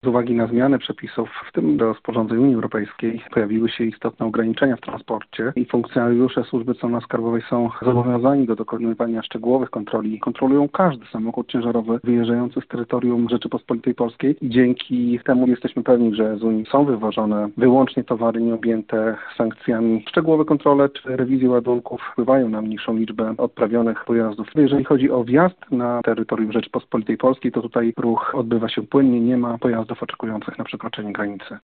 Z uwagi na zmiany przepisów, w tym do rozporządzeń Unii Europejskiej, pojawiły się istotne ograniczenia w transporcie i funkcjonariusze Służby Celno-Skarbowej są zobowiązani do dokonywania szczegółowych kontroli. Kontrolują każdy samochód ciężarowy wyjeżdżający z terytorium Rzeczypospolitej Polskiej i dzięki temu jesteśmy pewni, że z Unii są wywożone wyłącznie towary nieobjęte sankcjami. Szczegółowe kontrole czy rewizje ładunków wpływają na mniejszą liczbę odprawionych pojazdów. Jeżeli chodzi o wjazd na terytorium Rzeczypospolitej Polskiej, to tutaj ruch odbywa się płynnie, nie ma pojazdów oczekujących na przekroczenie granicy.